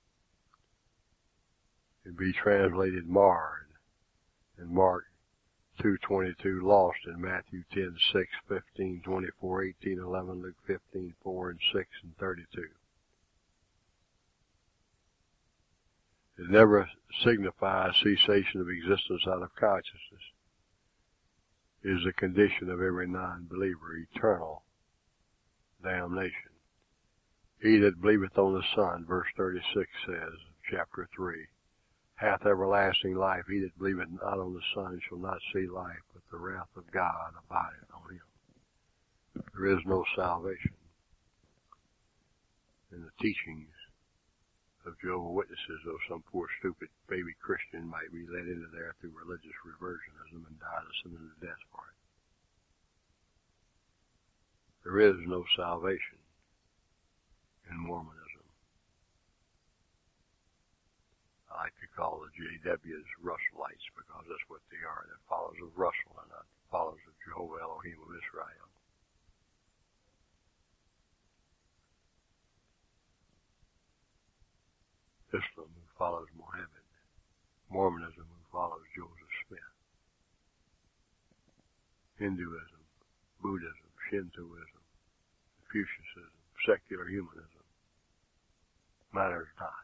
can be translated marred in Mark two twenty-two, lost in Matthew ten six, fifteen, twenty-four, eighteen, eleven, Luke fifteen, four and six and thirty-two. It never signifies cessation of existence out of consciousness. It is the condition of every non-believer, eternal damnation. He that believeth on the Son, verse thirty-six says, chapter three, hath everlasting life. He that believeth not on the Son shall not see life, but the wrath of God abideth on him. There is no salvation in the teachings of Jehovah's Witnesses, though some poor stupid baby Christian might be led into there through religious reversionism and die the sin of death for it. There is no salvation in Mormonism. I like to call the J Ws Russellites because that's what they are. They're followers of Russell and not followers of Jehovah Elohim of Israel. Islam, who follows Mohammed. Mormonism, who follows Joseph Smith. Hinduism, Buddhism, Shintoism, Confucianism, secular humanism. Matters not.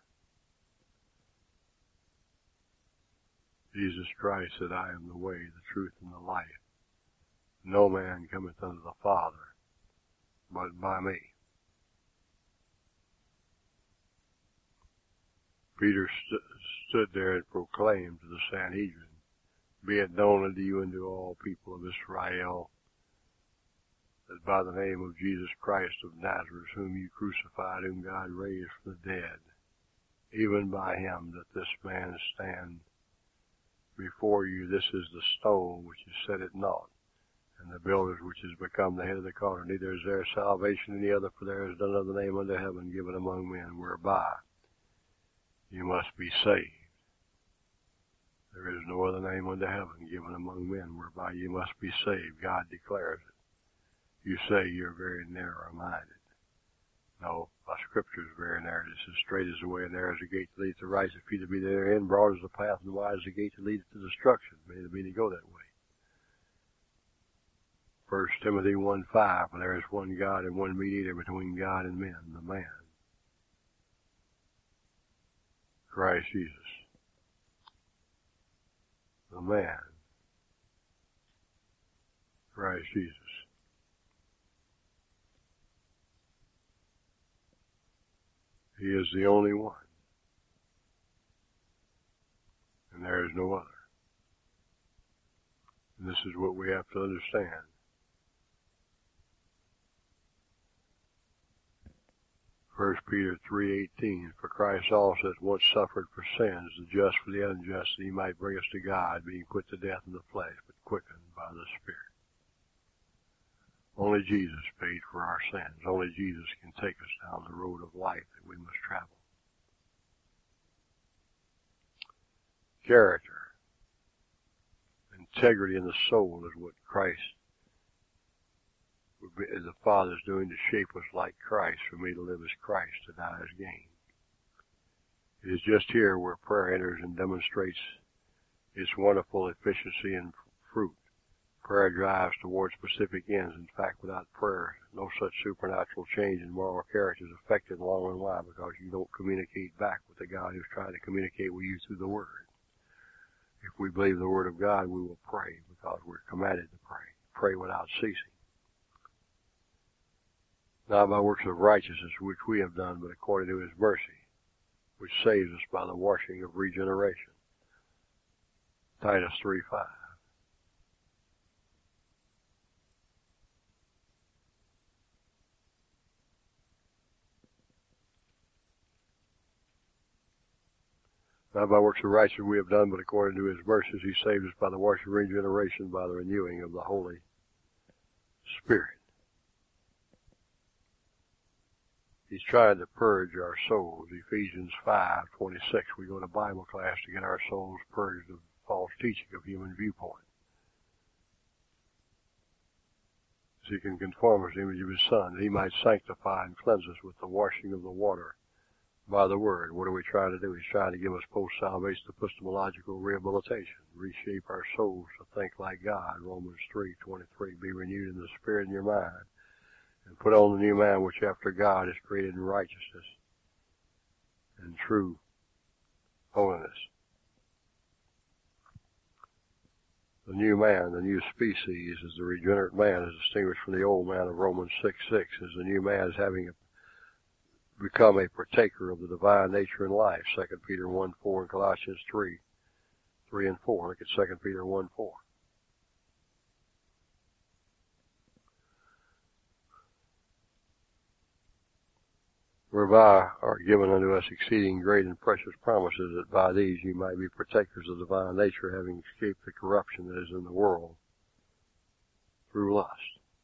Jesus Christ said, I am the way, the truth, and the life. No man cometh unto the Father but by me. Peter st- stood there and proclaimed to the Sanhedrin, be it known unto you and to all people of Israel, that by the name of Jesus Christ of Nazareth, whom you crucified, whom God raised from the dead, even by him that this man stand before you, this is the stone which is set at naught, and the builders which has become the head of the corner. Neither is there salvation in any other, for there is none other name under heaven given among men, whereby you must be saved. There is no other name under heaven given among men whereby you must be saved. God declares it. You say you're very narrow-minded. No, my Scripture is very narrow. It's as straight as the way, and narrow is the gate that leads to righteous feet to be therein. Broad is the path, and wide is the gate that leads to destruction. May it be to go that way. First Timothy one five, for there is one God and one mediator between God and men, the man, Christ Jesus. The man, Christ Jesus. He is the only one, and there is no other. And this is what we have to understand. First Peter three eighteen, for Christ also has once suffered for sins, the just for the unjust, that he might bring us to God, being put to death in the flesh, but quickened by the Spirit. Only Jesus paid for our sins. Only Jesus can take us down the road of life that we must travel. Character, integrity in the soul is what Christ, would be, the Father is doing to shape us like Christ, for me to live as Christ, to die as gain. It is just here where prayer enters and demonstrates its wonderful efficiency and fruit. Prayer drives towards specific ends. In fact, without prayer, no such supernatural change in moral character is effected in the long run. Why? Because you don't communicate back with the God who's trying to communicate with you through the Word. If we believe the Word of God, we will pray because we're commanded to pray. Pray without ceasing. Not by works of righteousness which we have done, but according to his mercy, which saves us by the washing of regeneration. Titus three five. Not by works of righteousness we have done, but according to his mercies he saved us by the washing of regeneration, by the renewing of the Holy Spirit. He's trying to purge our souls. Ephesians five twenty-six. We go to Bible class to get our souls purged of false teaching of human viewpoint, so he can conform us to the image of his Son, that he might sanctify and cleanse us with the washing of the water by the Word. What are we trying to do? He's trying to give us post-salvation epistemological rehabilitation, reshape our souls to think like God. Romans three twenty-three. Be renewed in the spirit in your mind, and put on the new man which after God is created in righteousness and true holiness. The new man, the new species, is the regenerate man, as distinguished from the old man of Romans six six, is the new man as having become a partaker of the divine nature and life. Second Peter one four and Colossians three three and four. Look at Second Peter one four. Whereby are given unto us exceeding great and precious promises, that by these ye might be partakers of the divine nature, having escaped the corruption that is in the world through lust.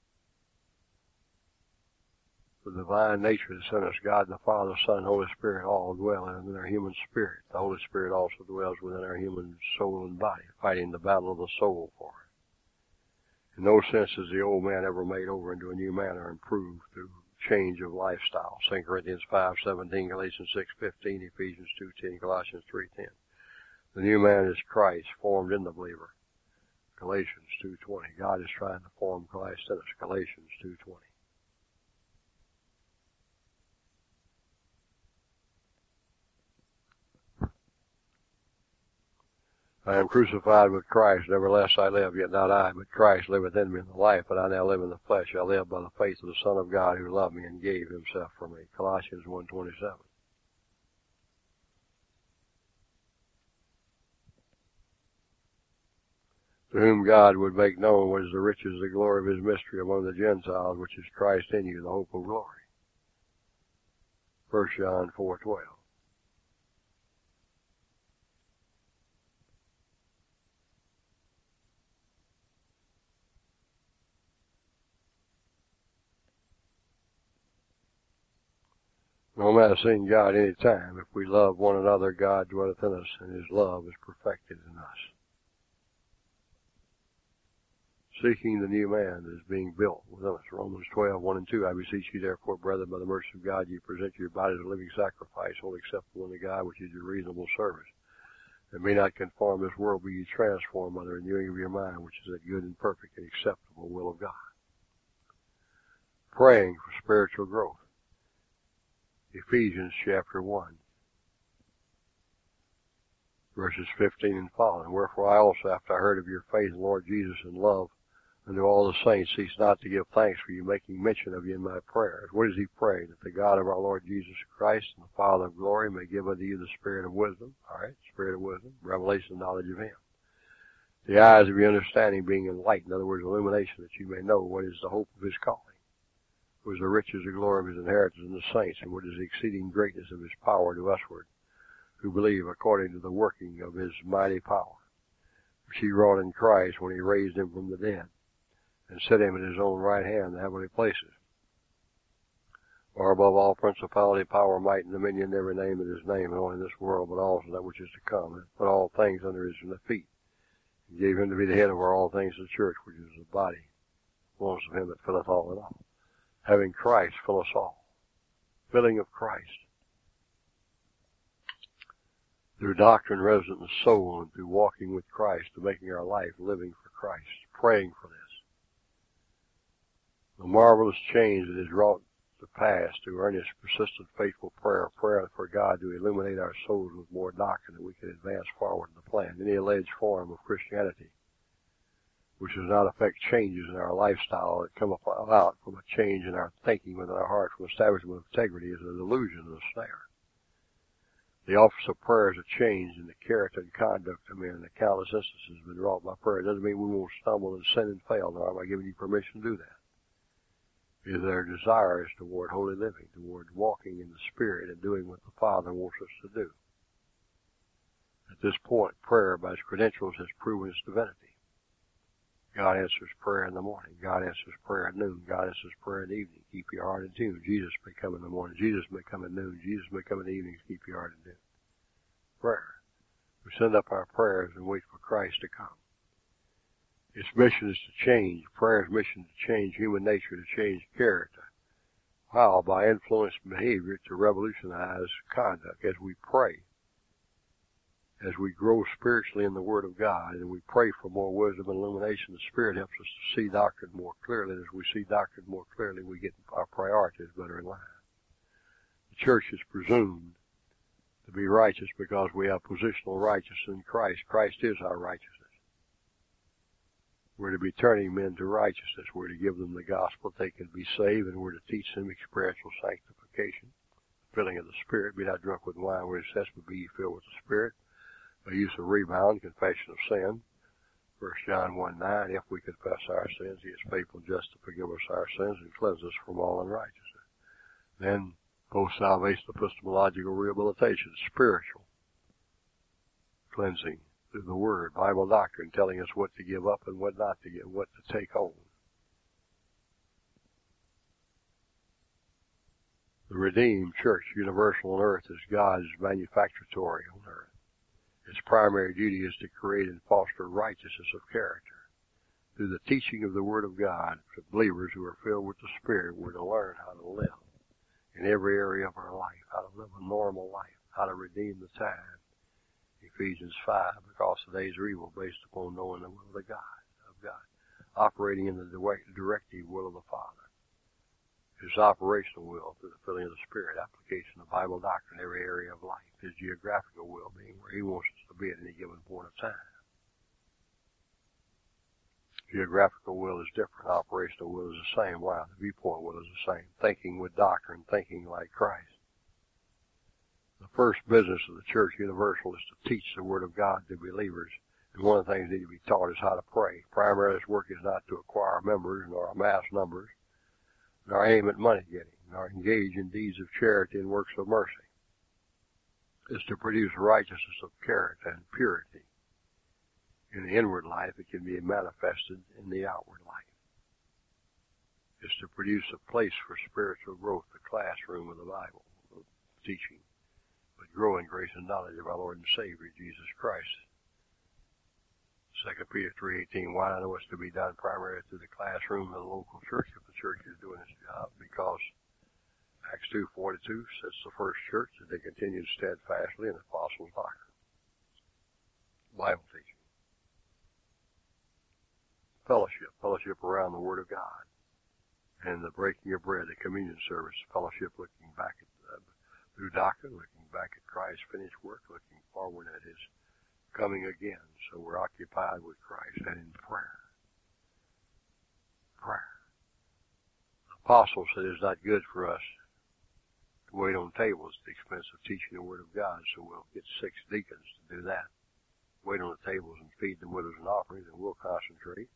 The divine nature that's in us, God the Father, Son, Holy Spirit, all dwell in our human spirit. The Holy Spirit also dwells within our human soul and body, fighting the battle of the soul for it. In no sense is the old man ever made over into a new man or improved through change of lifestyle. Second Corinthians five seventeen, Galatians six fifteen, Ephesians two ten, Colossians three ten. The new man is Christ, formed in the believer. Galatians two twenty. God is trying to form Christ in us. Galatians two twenty. I am crucified with Christ, nevertheless I live, yet not I, but Christ liveth in me. In the life that I now live in the flesh, I live by the faith of the Son of God, who loved me and gave himself for me. Colossians one twenty-seven. To whom God would make known what is the riches of the glory of his mystery among the Gentiles, which is Christ in you, the hope of glory. First John four twelve. No matter seeing God any time, if we love one another, God dwelleth in us, and his love is perfected in us. Seeking the new man that is being built within us. Romans twelve, one and two. I beseech you therefore, brethren, by the mercy of God, you present your bodies a living sacrifice, wholly acceptable unto God, which is your reasonable service. And be not conformed to this world, but ye transformed by the renewing of your mind, which is that good and perfect and acceptable will of God. Praying for spiritual growth. Ephesians chapter one, verses fifteen and following. Wherefore I also, after I heard of your faith in the Lord Jesus and love unto all the saints, cease not to give thanks for you, making mention of you in my prayers. What is he praying? That the God of our Lord Jesus Christ and the Father of glory may give unto you the spirit of wisdom. All right, spirit of wisdom, revelation, knowledge of him. The eyes of your understanding being enlightened, in other words, illumination, that you may know what is the hope of his calling, was the riches of glory of his inheritance in the saints, and what is the exceeding greatness of his power to usward, who believe according to the working of his mighty power, which he wrought in Christ when he raised him from the dead, and set him at his own right hand in the heavenly places, far above all principality, power, might, and dominion, every name in his name, not only in this world, but also that which is to come, and put all things under his feet, and gave him to be the head over all things to the church, which is the body, fullness of him that filleth all in all. Having Christ fill us all. Filling of Christ. Through doctrine resident in the soul, and through walking with Christ, to making our life living for Christ. Praying for this. The marvelous change that is wrought to pass through earnest, persistent, faithful prayer, prayer for God to illuminate our souls with more doctrine, that we can advance forward in the plan. Any alleged form of Christianity, which does not affect changes in our lifestyle that come about from a change in our thinking within our heart, from establishment of integrity, is a delusion and a snare. The office of prayer is a change in the character and conduct of men, and the countless instances have been wrought by prayer. It doesn't mean we won't stumble and sin and fail, nor am I giving you permission to do that. Is their desire is toward holy living, toward walking in the Spirit and doing what the Father wants us to do. at this point, prayer by its credentials has proven its divinity. God answers prayer in the morning. God answers prayer at noon. God answers prayer in the evening. Keep your heart in tune. Jesus may come in the morning. Jesus may come at noon. Jesus may come in the evening. Keep your heart in tune. Prayer. We send up our prayers and wait for Christ to come. Its mission is to change. Prayer's mission is to change human nature, to change character. How? By influencing behavior to revolutionize conduct. As we pray, as we grow spiritually in the Word of God, and we pray for more wisdom and illumination, the Spirit helps us to see doctrine more clearly. As we see doctrine more clearly, we get our priorities better in line. The church is presumed to be righteous because we have positional righteousness in Christ. Christ is our righteousness. We're to be turning men to righteousness. We're to give them the gospel they can be saved, and we're to teach them experiential sanctification, filling of the Spirit. Be not drunk with wine where it says, but be ye filled with the Spirit. By use of rebound, confession of sin. First John one nine, if we confess our sins, he is faithful and just to forgive us our sins and cleanse us from all unrighteousness. Then, post-salvation epistemological rehabilitation, spiritual cleansing through the Word, Bible doctrine, telling us what to give up and what not to give, what to take on. The redeemed church, universal on earth, is God's manufactory on earth. Its primary duty is to create and foster righteousness of character. Through the teaching of the Word of God, the believers who are filled with the Spirit were to learn how to live in every area of our life, how to live a normal life, how to redeem the time. Ephesians five, because the days are evil, based upon knowing the will of the God, of God, operating in the direct, directive will of the Father. His operational will through the filling of the Spirit, application of Bible doctrine in every area of life, his geographical will being where he wants us to be at any given point of time. Geographical will is different. Operational will is the same. Wow, the viewpoint will is the same. Thinking with doctrine, thinking like Christ. The first business of the Church Universal is to teach the Word of God to believers. And one of the things that need to be taught is how to pray. Primarily, this work is not to acquire members nor amass numbers, nor aim at money getting, nor engage in deeds of charity and works of mercy. It's to produce righteousness of character and purity. In the inward life, it can be manifested in the outward life. It's to produce a place for spiritual growth, the classroom of the Bible, of teaching, but grow in grace and knowledge of our Lord and Savior, Jesus Christ. Second Peter three eighteen, why I know it's to be done primarily through the classroom of the local church if the church is doing its job, because Acts two forty-two says the first church that they continued steadfastly in the apostles' doctrine. Bible teaching. Fellowship, fellowship around the Word of God. And the breaking of bread, the communion service, fellowship looking back at, uh, through doctrine, looking back at Christ's finished work, looking forward at his coming again. So we're occupied with Christ and in prayer. Prayer. The apostle said it's not good for us to wait on tables at the expense of teaching the Word of God, so we'll get six deacons to do that. Wait on the tables and feed the widows and offerings, and we'll concentrate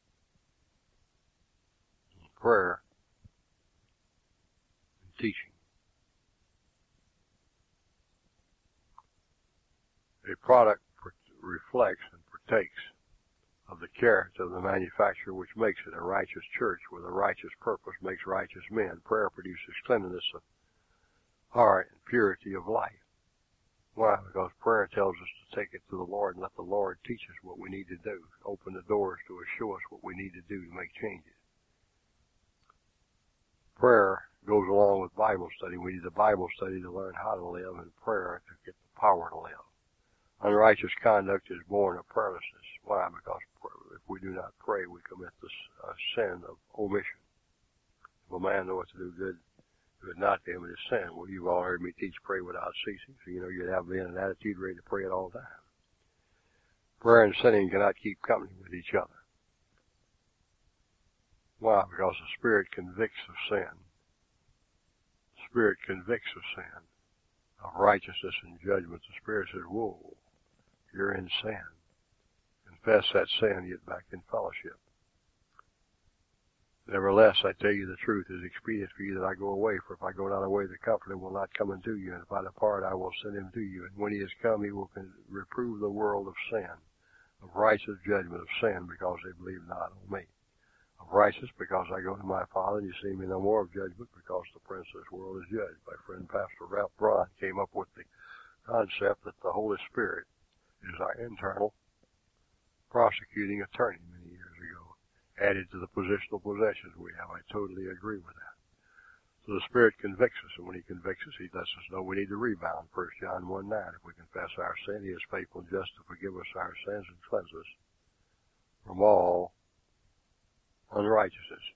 on prayer and teaching. A product reflects and partakes of the character of the manufacturer, which makes it a righteous church with a righteous purpose, makes righteous men. Prayer produces cleanliness of heart and purity of life. Why? Because prayer tells us to take it to the Lord and let the Lord teach us what we need to do, open the doors to show us what we need to do to make changes. Prayer goes along with Bible study. We need the Bible study to learn how to live, and prayer to get the power to live. Unrighteous conduct is born of prayerlessness. Why? Because if we do not pray, we commit the uh, sin of omission. If a man knoweth to do good, good not to him, it is sin. Well, you've all heard me teach pray without ceasing, so you know you'd have been an attitude ready to pray at all times. Prayer and sinning cannot keep company with each other. Why? Because the Spirit convicts of sin. The Spirit convicts of sin, of righteousness and judgment. The Spirit says, whoa, you're in sin. Confess that sin, get back in fellowship. Nevertheless, I tell you the truth, it is expedient for you that I go away, for if I go not away, the Comforter will not come unto you, and if I depart, I will send him to you. And when he is come, he will reprove the world of sin, of righteous judgment, of sin, because they believe not on me. Of righteous, because I go to my Father, and you see me no more. Of judgment, because the prince of this world is judged. My friend Pastor Ralph Braun came up with the concept that the Holy Spirit is our internal prosecuting attorney many years ago, added to the positional possessions we have. I totally agree with that. So the Spirit convicts us, and when he convicts us, he lets us know we need to rebound. First John one nine, if we confess our sin, he is faithful and just to forgive us our sins and cleanse us from all unrighteousness.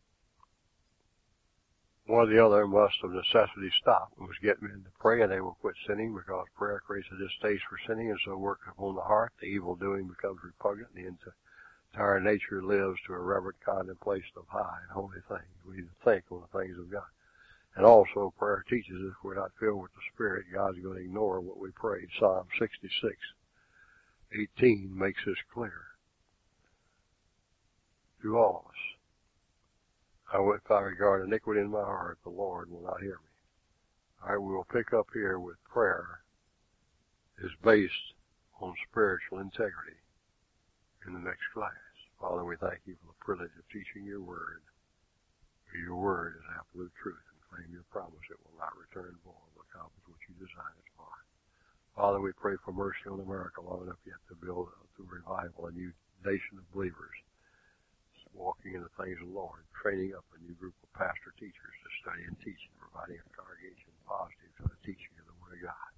One or the other must of necessity stop. We must get men to pray, and they will quit sinning, because prayer creates a distaste for sinning, and so works upon the heart. The evil doing becomes repugnant, and the entire nature lives to a reverent contemplation of high and holy things. We need to think on the things of God. And also, prayer teaches us if we're not filled with the Spirit, God's going to ignore what we pray. Psalm sixty-six eighteen makes this clear to all of us. If I regard iniquity in my heart, the Lord will not hear me. All right, we will pick up here with prayer is based on spiritual integrity in the next class. Father, we thank you for the privilege of teaching your word. For your word is absolute truth, and claim your promise it will not return void, but accomplish what you designed it for. Father, we pray for mercy on America long enough yet to build to revival a new nation of believers, walking in the things of the Lord, training up a new group of pastor teachers to study and teach, and providing a congregation positive to the teaching of the Word of God.